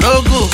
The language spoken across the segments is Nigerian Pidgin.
Logo.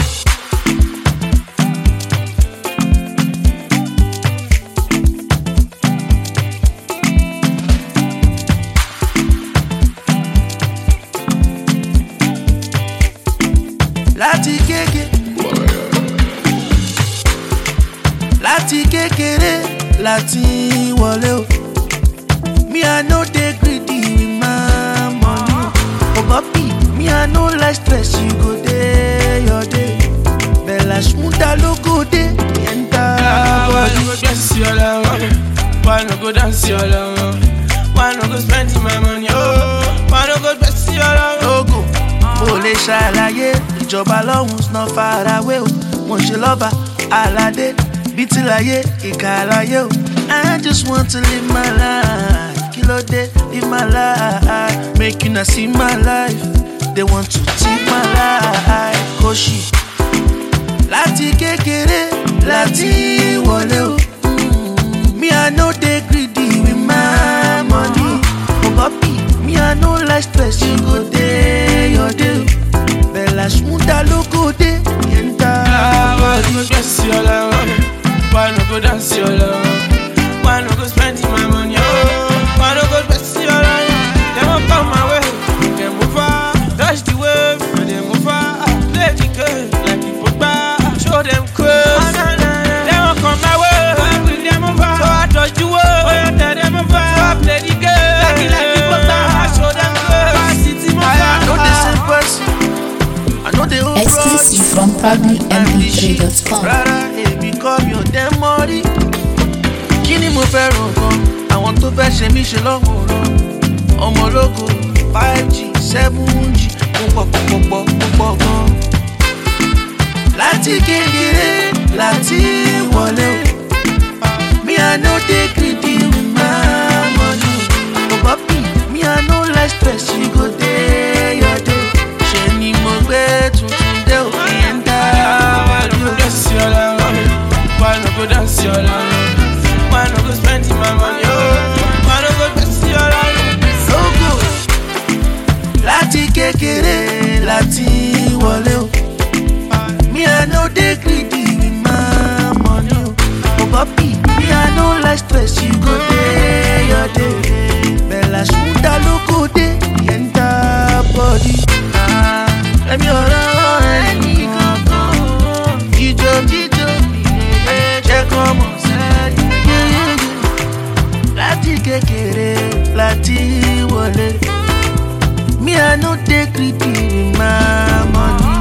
Láti kékeré láti wọlé o. Me I no dey greedy with my money. Oh papi, me I no like stress, you go dey your day. Bella Shmurda logo dey enter body. Why no go dress your love? Why no go dance your love? Why no go spend my money? Oh, why no go dress your love? Logo, mo lè ṣàlàyé ìjọba lọ́hùn sná farawé o. Mo ṣe lọ́ba aládé bí ti láyé ìkà láyé o. I just want to live my life. Kílódé live my life. Make una see my life. They want to take my life. Kóṣì láti kékeré láti wọlé o. Me I no dey greedy with my money. Oh papi, me I no like stress, you go dey your day. Bella Shmurda logo dey enter. Why no go dress your love? Why no go dance your love? Why no go spend my money? Oh, why no go dress your love? They won't come my way. They move far, touch the wave. They move far, play the game like people bar. Show them curves. They won't come my way. They move far, so I touch the wave. They move far, so I play the game like people bar. Show them curves. I know the same person. I know the whole Exclusive from ProudlyMP3.com. Rárá, èmi kọ́ mi ò dẹ́ mọ́rí. Kí ni mo fẹ́ rò gan? Àwọn tó fẹ́ ṣe mí ṣe lọ́wọ́ rán. Ọmọ ológo 5G 7G púpọ̀ gan. Láti kékeré láti wọlé o. Me I no dey greedy with my money. Oh papi, me I no like stress, you go dey your day. Ṣé ni mo gbé tuntun dé o? Why no go dress your love? Why no go dance your love? Why no go spend my money? Oh, why no go dress your love? Logo láti kékeré láti wọlé o. Me I no dey greedy with my money o. Oh papi, me I no like stress, you go dey your day. Bella Shmurda logo dey enter body. Ẹ̀mí ọ̀rọ̀ ẹni kankan. Jíjó jẹ́ kọ́ mọ̀ sẹ́yìn. Láti kékeré láti wọlé. Me I no dey greedy with my money.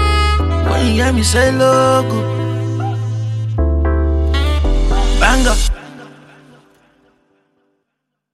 When you hear me say logo, banger.